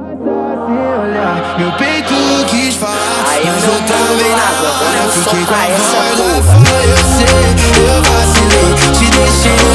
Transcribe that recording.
Meu peito quis falar, Aí, mas meu eu travei na mano, hora. vamos Fiquei com a soltar essa voz lá porra. fora, eu sei, eu vacilei. Te deixei